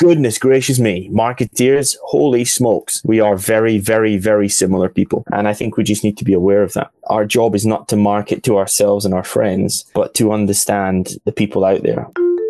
goodness gracious me, marketeers, holy smokes. We are very, very, very similar people. And I think we just need to be aware of that. Our job is not to market to ourselves and our friends, but to understand the people out there.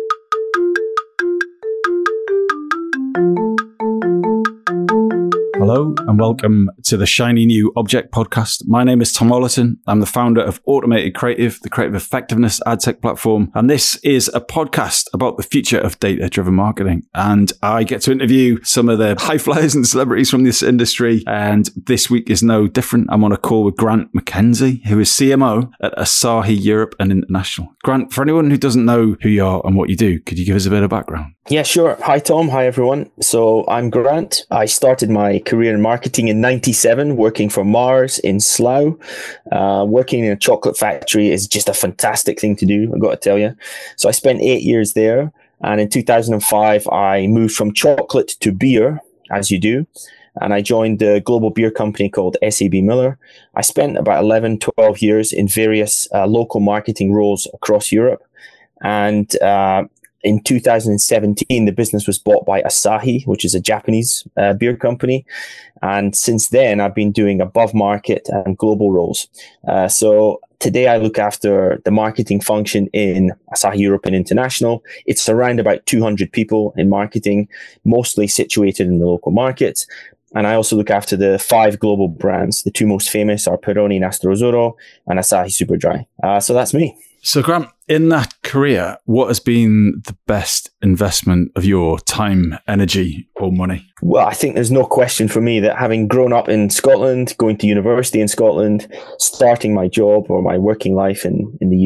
Hello and welcome to the Shiny New Object podcast. My name is Tom Ollerton. I'm the founder of Automated Creative, the creative effectiveness ad tech platform. And this is a podcast about the future of data-driven marketing. And I get to interview some of the high flyers and celebrities from this industry. And this week is no different. I'm on a call with Grant McKenzie, who is CMO at Asahi Europe and International. Grant, for anyone who doesn't know who you are and what you do, could you give us a bit of background? Yeah, sure. Hi, Tom. Hi, everyone. So I'm Grant. I started my career in marketing in 97, working for Mars in Slough. Working in a chocolate factory is just a fantastic thing to do, I've got to tell you. So I spent 8 years there. And in 2005, I moved from chocolate to beer, as you do. And I joined a global beer company called SAB Miller. I spent about 11, 12 years in various local marketing roles across Europe. And in 2017, the business was bought by Asahi, which is a Japanese beer company. And since then, I've been doing above market and global roles. So today I look after the marketing function in Asahi Europe and International. It's around about 200 people in marketing, mostly situated in the local markets. And I also look after the 5 global brands. The 2 most famous are Peroni Nastro Azzurro and Asahi Superdry. So that's me. So Grant, in that career, what has been the best investment of your time, energy, or money? Well, I think there's no question for me that having grown up in Scotland, going to university in Scotland, starting my job or my working life in the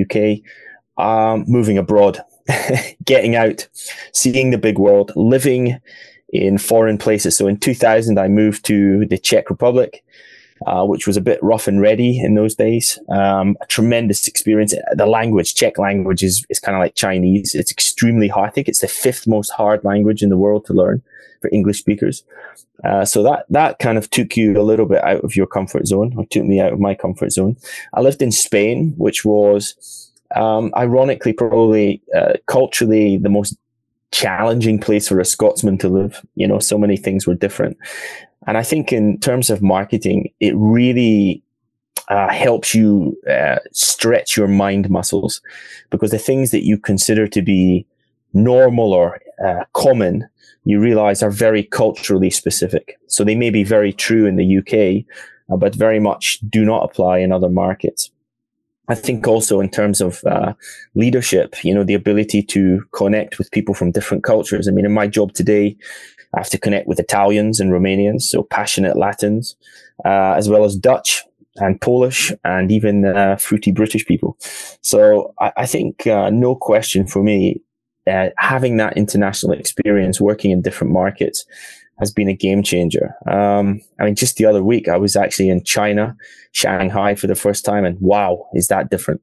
UK, moving abroad, getting out, seeing the big world, living in foreign places. So in 2000, I moved to the Czech Republic, which was a bit rough and ready in those days. A tremendous experience. The language, Czech language, is kind of like Chinese. It's extremely hard. I think it's the 5th most hard language in the world to learn for English speakers. So that kind of took you a little bit out of your comfort zone, or took me out of my comfort zone. I lived in Spain, which was, ironically, probably culturally the most challenging place for a Scotsman to live. You know, so many things were different. And I think in terms of marketing, it really helps you stretch your mind muscles, because the things that you consider to be normal or common, you realize are very culturally specific. So they may be very true in the UK, but very much do not apply in other markets. I think also in terms of leadership, you know, the ability to connect with people from different cultures. I mean, in my job today, I have to connect with Italians and Romanians, so passionate Latins, as well as Dutch and Polish and even fruity British people. So I think no question for me, having that international experience working in different markets has been a game changer. I mean, just the other week, I was actually in China, Shanghai for the first time, and wow, is that different?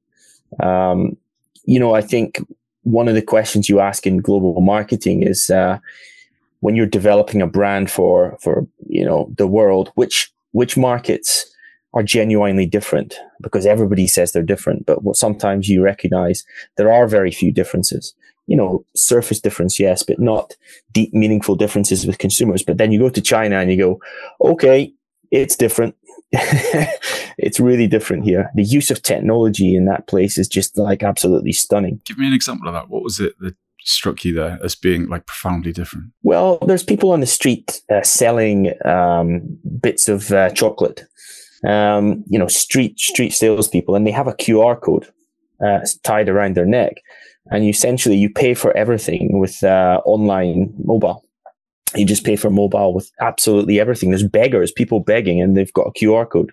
You know, I think one of the questions you ask in global marketing is, when you're developing a brand for you know, the world, which markets are genuinely different? Because everybody says they're different, but what sometimes you recognize there are very few differences. You know, surface difference, yes, but not deep, meaningful differences with consumers. But then you go to China and you go, okay, it's different. It's really different here. The use of technology in that place is just like absolutely stunning. Give me an example of that. What was it that struck you there as being like profoundly different? Well, there's people on the street selling bits of chocolate. You know, street salespeople, and they have a QR code tied around their neck, and you pay for everything with online mobile. You just pay for mobile with absolutely everything. There's beggars, people begging, and they've got a QR code.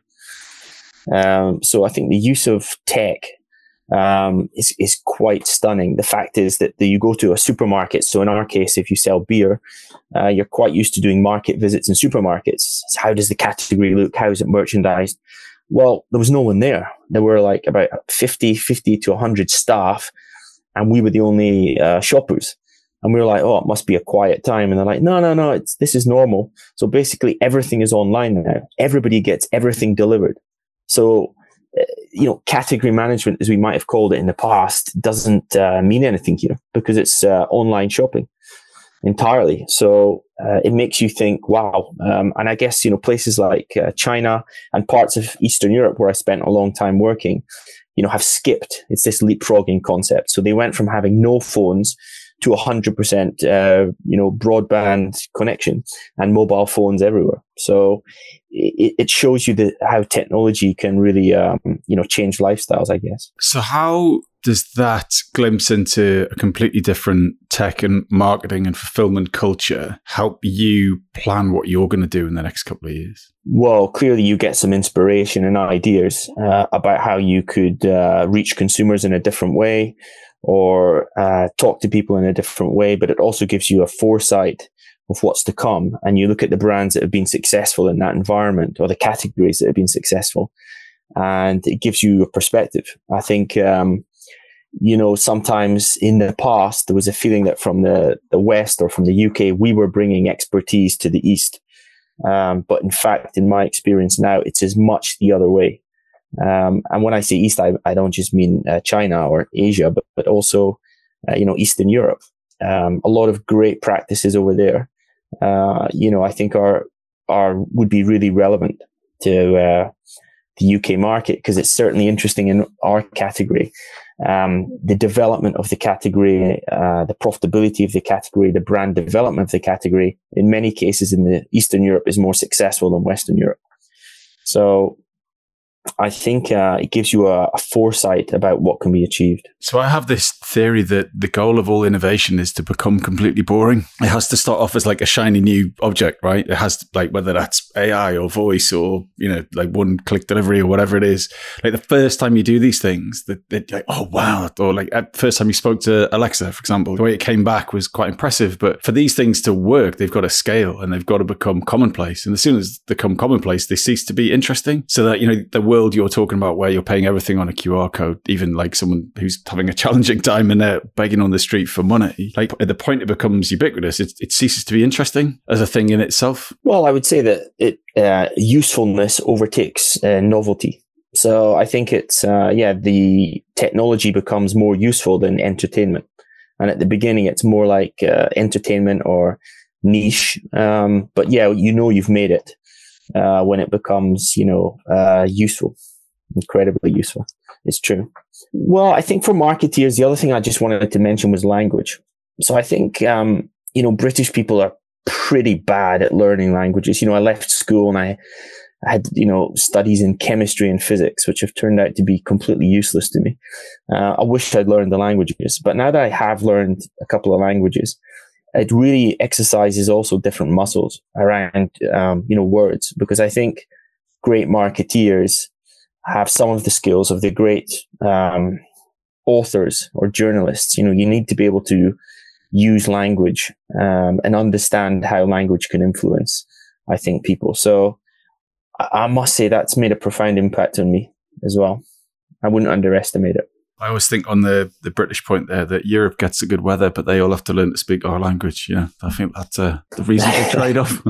So I think the use of tech is quite stunning. The fact is that you go to a supermarket. So in our case, if you sell beer, you're quite used to doing market visits in supermarkets. How does the category look? How is it merchandised? Well, there was no one there. There were like about 50 to 100 staff, and we were the only shoppers. And we were like, oh, it must be a quiet time. And they're like, no, this is normal. So basically everything is online now. Everybody gets everything delivered. So, you know, category management, as we might have called it in the past, doesn't mean anything here because it's online shopping. entirely. So it makes you think, wow. And I guess, places like China and parts of Eastern Europe, where I spent a long time working, have skipped. It's this leapfrogging concept. So they went from having no phones to 100%, broadband connection and mobile phones everywhere. So it shows you how technology can really, change lifestyles, I guess. So how does that glimpse into a completely different tech and marketing and fulfillment culture help you plan what you're going to do in the next couple of years? Well, clearly you get some inspiration and ideas about how you could reach consumers in a different way, or talk to people in a different way, but it also gives you a foresight of what's to come. And you look at the brands that have been successful in that environment, or the categories that have been successful, and it gives you a perspective. I think, sometimes in the past, there was a feeling that from the West or from the UK, we were bringing expertise to the East. But in fact, in my experience now, it's as much the other way. And when I say East, I don't just mean China or Asia, but also, Eastern Europe. A lot of great practices over there, I think would be really relevant to the UK market, because it's certainly interesting in our category. The development of the category, the profitability of the category, the brand development of the category, in many cases in the Eastern Europe is more successful than Western Europe. So I think it gives you a foresight about what can be achieved. So I have this theory that the goal of all innovation is to become completely boring. It has to start off as like a shiny new object, right? It has to, like, whether that's AI or voice or, like one-click delivery or whatever it is. Like the first time you do these things, they're like, oh, wow. Or like at the first time you spoke to Alexa, for example, the way it came back was quite impressive. But for these things to work, they've got to scale and they've got to become commonplace. And as soon as they become commonplace, they cease to be interesting. So that, the world you're talking about where you're paying everything on a QR code, even like someone who's having a challenging time and they're begging on the street for money, like at the point it becomes ubiquitous, it ceases to be interesting as a thing in itself. Well, I would say that usefulness overtakes novelty. So I think it's, the technology becomes more useful than entertainment. And at the beginning, it's more like entertainment or niche. But yeah, you've made it. When it becomes, useful, incredibly useful. It's true. Well, I think for marketeers, the other thing I just wanted to mention was language. So I think, British people are pretty bad at learning languages. I left school and I had, studies in chemistry and physics, which have turned out to be completely useless to me. I wish I'd learned the languages, but now that I have learned a couple of languages, it really exercises also different muscles around, words, because I think great marketeers have some of the skills of the great authors or journalists. You need to be able to use language and understand how language can influence, I think, people. So I must say that's made a profound impact on me as well. I wouldn't underestimate it. I always think on the British point there that Europe gets the good weather, but they all have to learn to speak our language. I think that's the reasonable trade-off.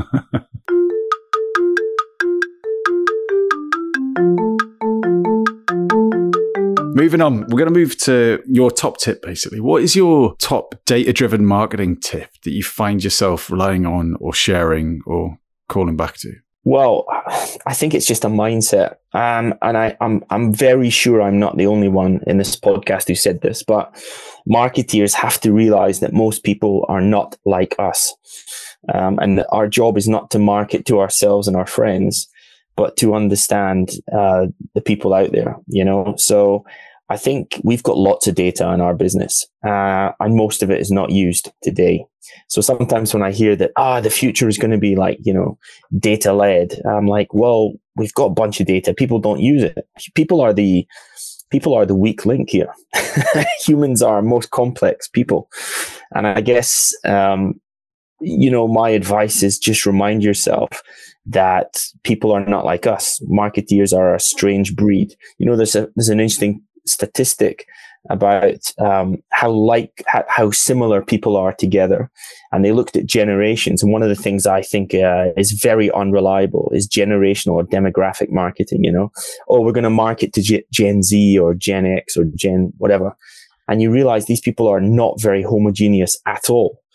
Moving on, we're going to move to your top tip, basically. What is your top data-driven marketing tip that you find yourself relying on or sharing or calling back to? Well, I think it's just a mindset. And I'm very sure I'm not the only one in this podcast who said this, but marketeers have to realize that most people are not like us. And our job is not to market to ourselves and our friends, but to understand the people out there, So I think we've got lots of data in our business, and most of it is not used today. So sometimes when I hear that, the future is going to be like, data led, I'm like, well, we've got a bunch of data. People don't use it. People are the weak link here. Humans are most complex people. And I guess, my advice is just remind yourself that people are not like us. Marketeers are a strange breed. There's an interesting statistic about how similar people are together, and they looked at generations. And one of the things I think is very unreliable is generational or demographic marketing. We're going to market to Gen Z or Gen X or Gen whatever, and you realize these people are not very homogeneous at all.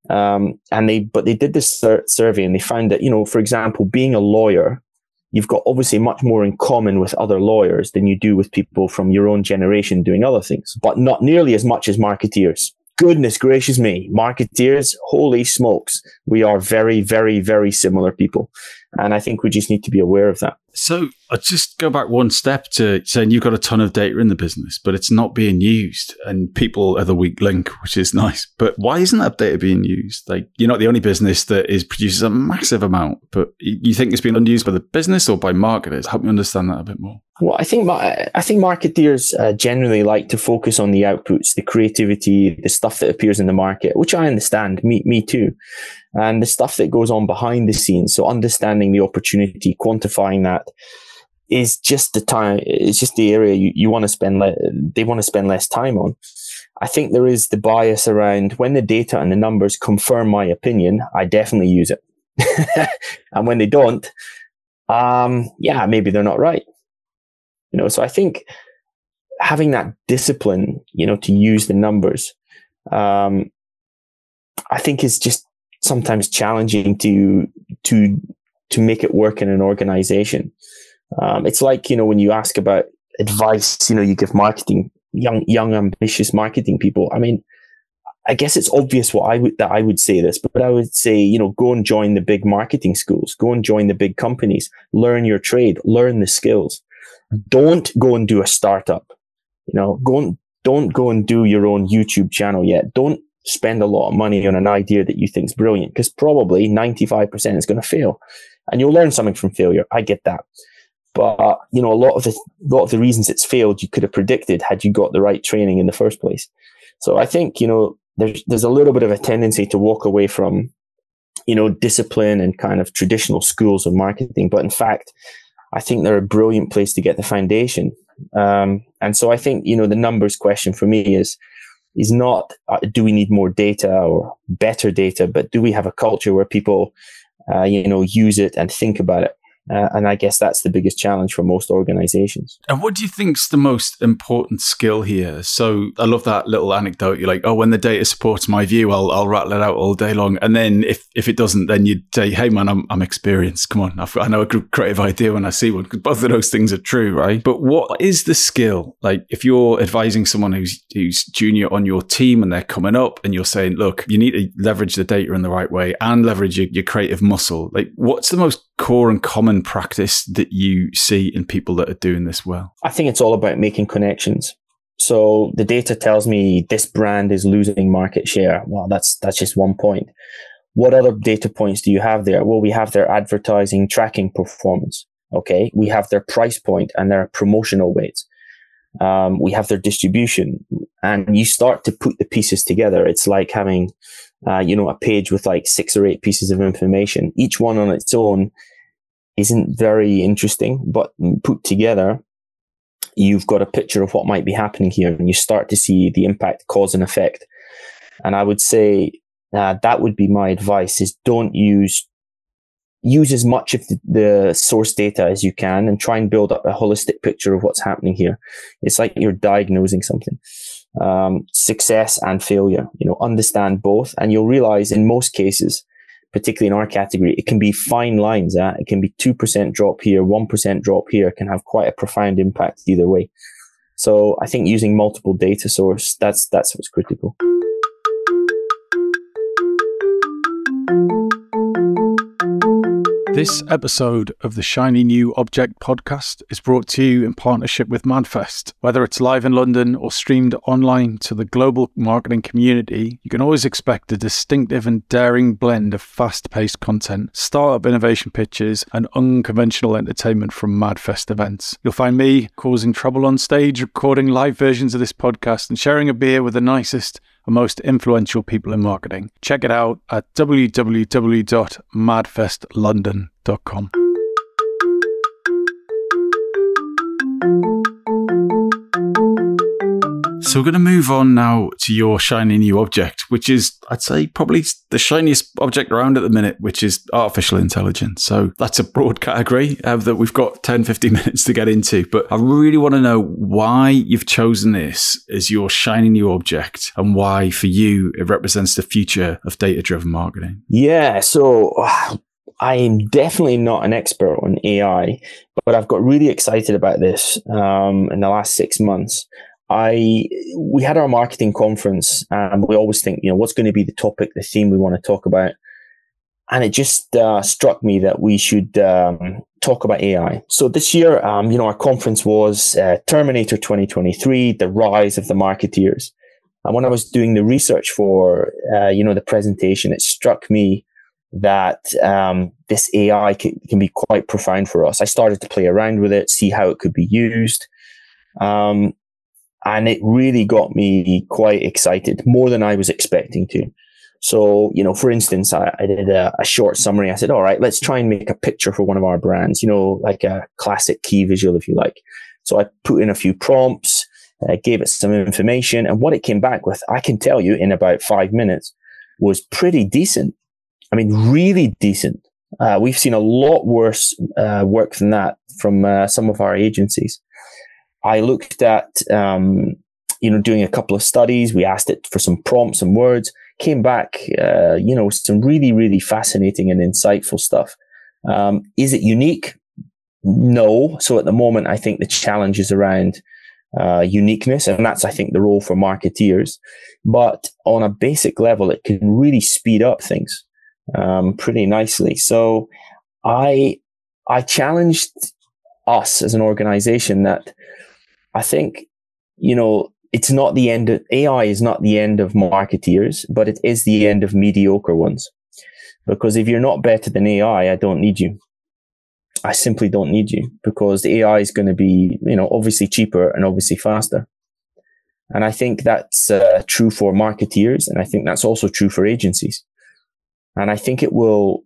But they did this survey and they found that, for example, being a lawyer, you've got obviously much more in common with other lawyers than you do with people from your own generation doing other things, but not nearly as much as marketeers. Goodness gracious me, marketeers, holy smokes. We are very, very, very similar people. And I think we just need to be aware of that. So I'll just go back one step to saying you've got a ton of data in the business, but it's not being used and people are the weak link, which is nice. But why isn't that data being used? Like, you're not the only business that produces a massive amount, but you think it's being unused by the business or by marketers? Help me understand that a bit more. Well, I think marketeers generally like to focus on the outputs, the creativity, the stuff that appears in the market, which I understand, me too, and the stuff that goes on behind the scenes. So understanding the opportunity, quantifying that is just the time. It's just the area you want to spend. They want to spend less time on. I think there is the bias around when the data and the numbers confirm my opinion, I definitely use it, and when they don't, maybe they're not right. So I think having that discipline, to use the numbers, I think is just sometimes challenging to make it work in an organization. It's like, when you ask about advice, you give marketing, young, ambitious marketing people. I mean, I guess it's obvious that I would say this, but I would say, go and join the big marketing schools, go and join the big companies, learn your trade, learn the skills. Don't go and do a startup. Don't go and do your own YouTube channel yet. Don't spend a lot of money on an idea that you think is brilliant, because probably 95% is going to fail, and you'll learn something from failure. I get that, but a lot of the reasons it's failed you could have predicted had you got the right training in the first place. So I think there's a little bit of a tendency to walk away from discipline and kind of traditional schools of marketing, but in fact, I think they're a brilliant place to get the foundation. And so I think, the numbers question for me is not, do we need more data or better data, but do we have a culture where people, use it and think about it? And I guess that's the biggest challenge for most organizations. And what do you think is the most important skill here? So I love that little anecdote. You're like, when the data supports my view, I'll rattle it out all day long. And then if it doesn't, then you'd say, hey man, I'm experienced. Come on, I know a creative idea when I see one, because both of those things are true, right? But what is the skill? Like if you're advising someone who's junior on your team and they're coming up and you're saying, look, you need to leverage the data in the right way and leverage your creative muscle. Like what's the most core and common practice that you see in people that are doing this well? I think it's all about making connections. So the data tells me this brand is losing market share. Well, that's just one point. What other data points do you have there? Well, we have their advertising tracking performance. Okay. We have their price point and their promotional weights. We have their distribution, and you start to put the pieces together. It's like having a page with like 6 or 8 pieces of information. Each one on its own isn't very interesting, but put together, you've got a picture of what might be happening here, and you start to see the impact, cause and effect. And I would say that would be my advice: is don't use as much of the source data as you can, and try and build up a holistic picture of what's happening here. It's like you're diagnosing something. Success and failure, understand both, and you'll realize in most cases, particularly in our category, it can be fine lines. It can be 2% drop here, 1% drop here, can have quite a profound impact either way. So I think using multiple data source, that's what's critical. This episode of the Shiny New Object podcast is brought to you in partnership with Madfest. Whether it's live in London or streamed online to the global marketing community, you can always expect a distinctive and daring blend of fast-paced content, startup innovation pitches, and unconventional entertainment from Madfest events. You'll find me causing trouble on stage, recording live versions of this podcast, and sharing a beer with the nicest and most influential people in marketing. Check it out at www.madfestlondon.com. So we're going to move on now to your shiny new object, which is, I'd say, probably the shiniest object around at the minute, which is artificial intelligence. So that's a broad category that we've got 10, 15 minutes to get into. But I really want to know why you've chosen this as your shiny new object and why, for you, it represents the future of data-driven marketing. Yeah, so I am definitely not an expert on AI, but I've got really excited about this in the last 6 months. We had our marketing conference, and we always think, what's going to be the topic, the theme we want to talk about. And it just struck me that we should talk about AI. So this year, our conference was Terminator 2023, the rise of the marketeers. And when I was doing the research for, the presentation, it struck me that this AI can be quite profound for us. I started to play around with it, see how it could be used. And it really got me quite excited, more than I was expecting to. So, for instance, I did a short summary. I said, all right, let's try and make a picture for one of our brands, like a classic key visual, if you like. So I put in a few prompts, gave it some information, and what it came back with, I can tell you in about 5 minutes, was pretty decent. I mean, really decent. We've seen a lot worse work than that from some of our agencies. I looked at, doing a couple of studies. We asked it for some prompts and words, came back, some really, really fascinating and insightful stuff. Is it unique? No. So at the moment, I think the challenge is around uniqueness, and that's, I think, the role for marketeers. But on a basic level, it can really speed up things pretty nicely. So I challenged us as an organization that I think, it's not the end of AI is not the end of marketeers, but it is the end of mediocre ones. Because if you're not better than AI, I don't need you. I simply don't need you, because the AI is going to be, obviously cheaper and obviously faster. And I think that's true for marketeers. And I think that's also true for agencies. And I think it will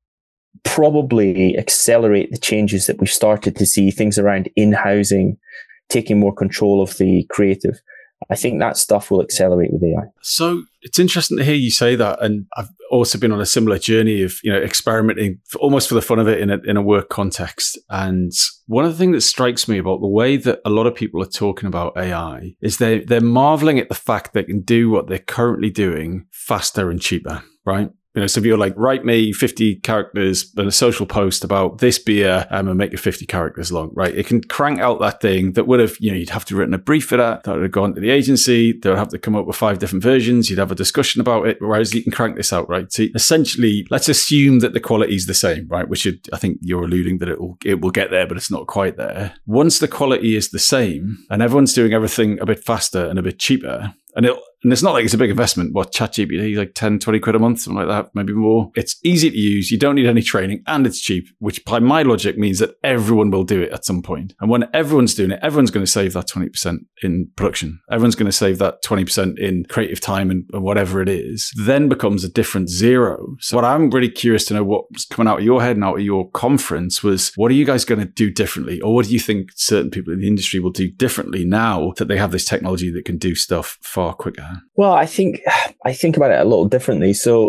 probably accelerate the changes that we've started to see, things around in-housing, taking more control of the creative. I think that stuff will accelerate with AI. So it's interesting to hear you say that. And I've also been on a similar journey of, experimenting almost for the fun of it in a work context. And one of the things that strikes me about the way that a lot of people are talking about AI is they're marveling at the fact they can do what they're currently doing faster and cheaper, right? So if you're like, write me 50 characters in a social post about this beer and make it 50 characters long, right? It can crank out that thing that would have, you'd have to written a brief for that would have gone to the agency. They would have to come up with 5 different versions. You'd have a discussion about it, whereas you can crank this out, right? So essentially, let's assume that the quality is the same, right? Which I think you're alluding that it will get there, but it's not quite there. Once the quality is the same and everyone's doing everything a bit faster and a bit cheaper, and it's not like it's a big investment. What, ChatGPT, like 10, 20 quid a month, something like that, maybe more. It's easy to use. You don't need any training and it's cheap, which by my logic means that everyone will do it at some point. And when everyone's doing it, everyone's going to save that 20% in production. Everyone's going to save that 20% in creative time and whatever it is, then becomes a different zero. So what I'm really curious to know what's coming out of your head and out of your conference was, what are you guys going to do differently? Or what do you think certain people in the industry will do differently now that they have this technology that can do stuff far quicker? Well, I think about it a little differently. So,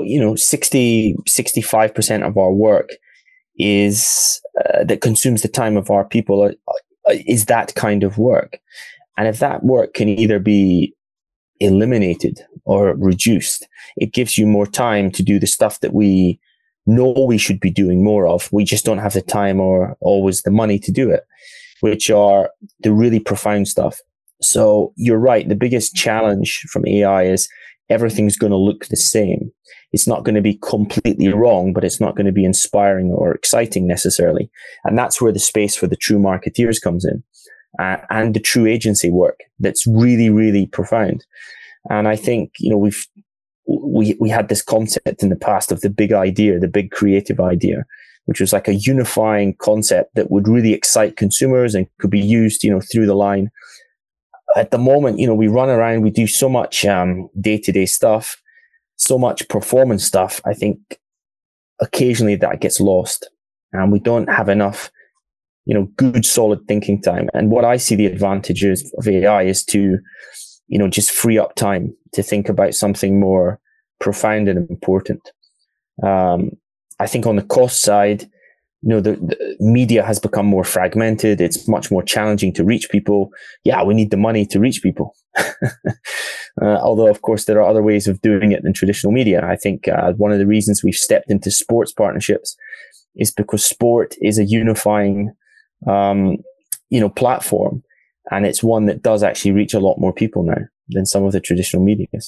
65% of our work is that consumes the time of our people is that kind of work. And if that work can either be eliminated or reduced, it gives you more time to do the stuff that we know we should be doing more of. We just don't have the time or always the money to do it, which are the really profound stuff. So you're right. The biggest challenge from AI is everything's going to look the same. It's not going to be completely wrong, but it's not going to be inspiring or exciting necessarily. And that's where the space for the true marketeers comes in, and the true agency work that's really, really profound. And I think, we had this concept in the past of the big idea, the big creative idea, which was like a unifying concept that would really excite consumers and could be used, through the line. At the moment, we run around, we do so much day-to-day stuff, so much performance stuff. I think occasionally that gets lost and we don't have enough, good, solid thinking time. And what I see the advantages of AI is to just free up time to think about something more profound and important. I think on the cost side, the media has become more fragmented. It's much more challenging to reach people. Yeah, we need the money to reach people. Although, of course, there are other ways of doing it than traditional media. I think one of the reasons we've stepped into sports partnerships is because sport is a unifying, platform. And it's one that does actually reach a lot more people now than some of the traditional medias.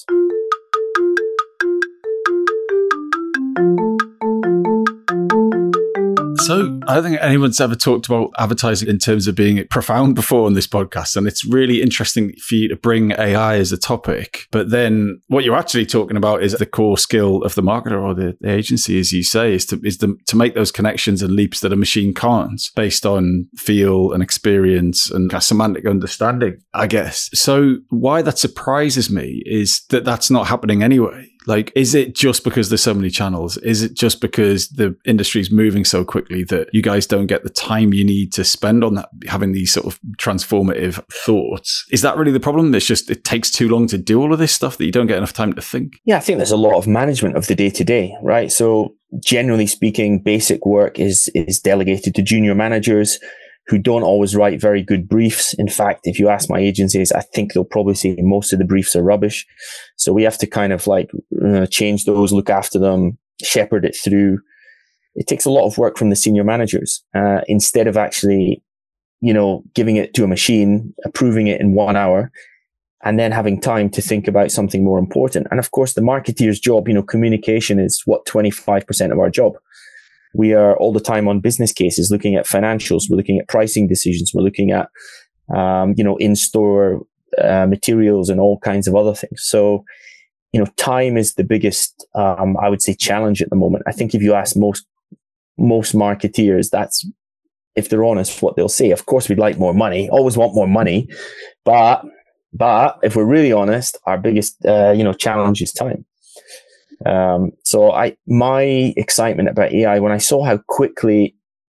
So I don't think anyone's ever talked about advertising in terms of being profound before on this podcast. And it's really interesting for you to bring AI as a topic. But then what you're actually talking about is the core skill of the marketer or the agency, as you say, is to make those connections and leaps that a machine can't, based on feel and experience and a semantic understanding, I guess. So why that surprises me is that that's not happening anyway. Like, is it just because there's so many channels? Is it just because the industry is moving so quickly that you guys don't get the time you need to spend on that, having these sort of transformative thoughts? Is that really the problem? It's just, it takes too long to do all of this stuff that you don't get enough time to think? Yeah, I think there's a lot of management of the day-to-day, right? So generally speaking, basic work is delegated to junior managers who don't always write very good briefs. In fact, if you ask my agencies, I think they'll probably say most of the briefs are rubbish. So we have to kind of change those, look after them, shepherd it through. It takes a lot of work from the senior managers, instead of actually, giving it to a machine, approving it in 1 hour, and then having time to think about something more important. And of course, the marketeer's job, communication is 25% of our job. We are all the time on business cases, looking at financials. We're looking at pricing decisions. We're looking at, in-store materials and all kinds of other things. So, time is the biggest, I would say, challenge at the moment. I think if you ask most marketeers, that's, if they're honest, what they'll say. Of course, we'd like more money, always want more money. But if we're really honest, our biggest, challenge is time. So my excitement about AI, when I saw how quickly,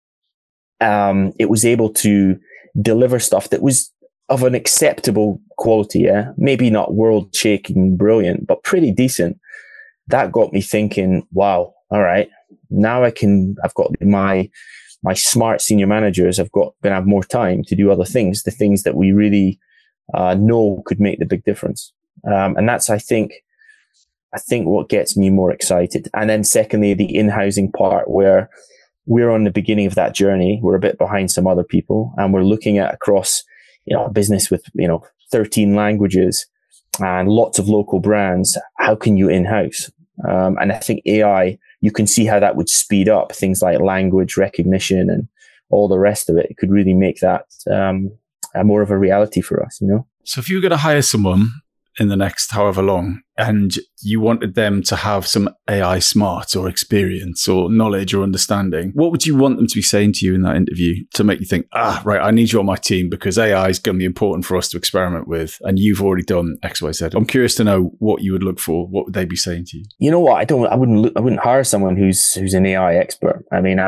it was able to deliver stuff that was of an acceptable quality, yeah, maybe not world shaking brilliant, but pretty decent. That got me thinking, wow, all right, now I've got my smart senior managers, going to have more time to do other things, the things that we really, know could make the big difference. And that's, I think what gets me more excited. And then secondly, the in-housing part, where we're on the beginning of that journey. We're a bit behind some other people, and we're looking at across, a business with, 13 languages and lots of local brands. How can you in-house? And I think AI, you can see how that would speed up things like language recognition and all the rest of it. It could really make that, more of a reality for us, So if you were going to hire someone in the next however long, and you wanted them to have some AI smarts or experience or knowledge or understanding, what would you want them to be saying to you in that interview to make you think, right, I need you on my team because AI is going to be important for us to experiment with, and you've already done X, Y, Z? I'm curious to know what you would look for. What would they be saying to you? You know what? I wouldn't hire someone who's an AI expert. I mean, I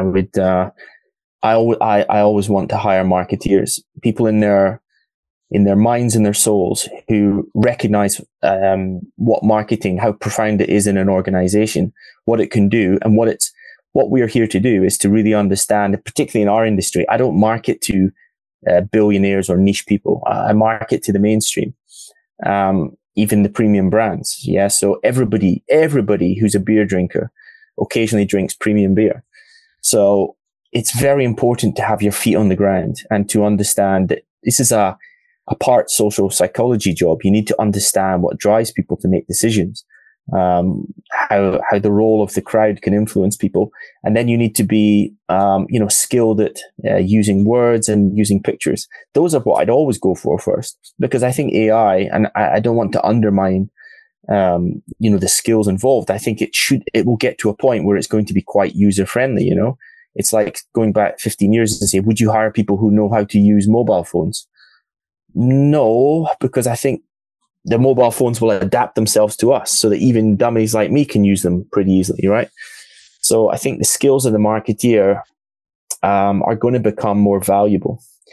always want to hire marketeers, people in their minds and their souls who recognize what marketing, how profound it is in an organization, what it can do, and what we're here to do is to really understand, particularly in our industry. I don't market to billionaires or niche people. I market to the mainstream, even the premium brands. Yeah, so everybody who's a beer drinker occasionally drinks premium beer. So it's very important to have your feet on the ground and to understand that this is a part social psychology job. You need to understand what drives people to make decisions, how the role of the crowd can influence people. And then you need to be, skilled at using words and using pictures. Those are what I'd always go for first, because I think AI, and I don't want to undermine, the skills involved. I think it will get to a point where it's going to be quite user friendly. It's like going back 15 years and say, would you hire people who know how to use mobile phones? No, because I think the mobile phones will adapt themselves to us so that even dummies like me can use them pretty easily, right? So I think the skills of the marketeer are going to become more valuable.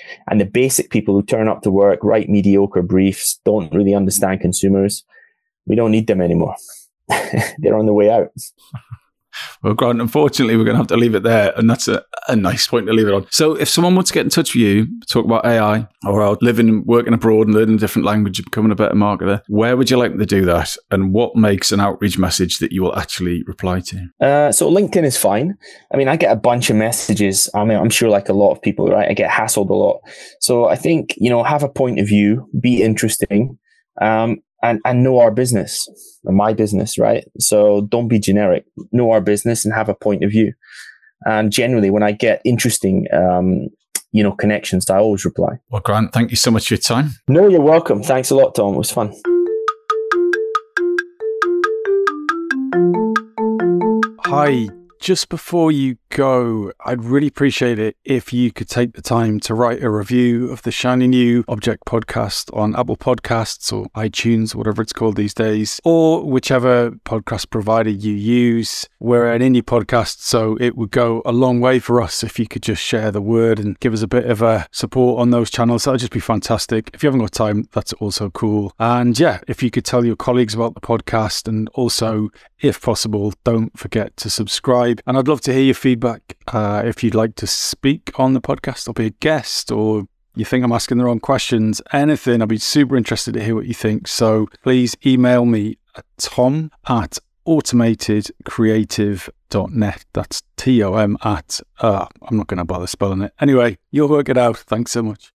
And the basic people who turn up to work, write mediocre briefs, don't really understand consumers, we don't need them anymore. They're on the way out. Well, Grant, unfortunately, we're going to have to leave it there. And that's a nice point to leave it on. So if someone wants to get in touch with you, talk about AI or living and working abroad and learning a different language and becoming a better marketer, where would you like them to do that? And what makes an outreach message that you will actually reply to? So LinkedIn is fine. I mean, I get a bunch of messages. I mean, I'm sure like a lot of people, right? I get hassled a lot. So I think, have a point of view, be interesting, and know our business, my business, right? So don't be generic. Know our business and have a point of view. And generally, when I get interesting, connections, I always reply. Well, Grant, thank you so much for your time. No, you're welcome. Thanks a lot, Tom. It was fun. Hi. Just before you go, I'd really appreciate it if you could take the time to write a review of the Shiny New Object podcast on Apple Podcasts or iTunes, whatever it's called these days, or whichever podcast provider you use. We're an indie podcast, so it would go a long way for us if you could just share the word and give us a bit of a support on those channels. That'd just be fantastic. If you haven't got time, that's also cool. And yeah, if you could tell your colleagues about the podcast, and also, if possible, don't forget to subscribe. And I'd love to hear your feedback. If you'd like to speak on the podcast or be a guest, or you think I'm asking the wrong questions, anything, I'd be super interested to hear what you think. So please email me at tom@automatedcreative.net. That's TOM at, I'm not going to bother spelling it. Anyway, you'll work it out. Thanks so much.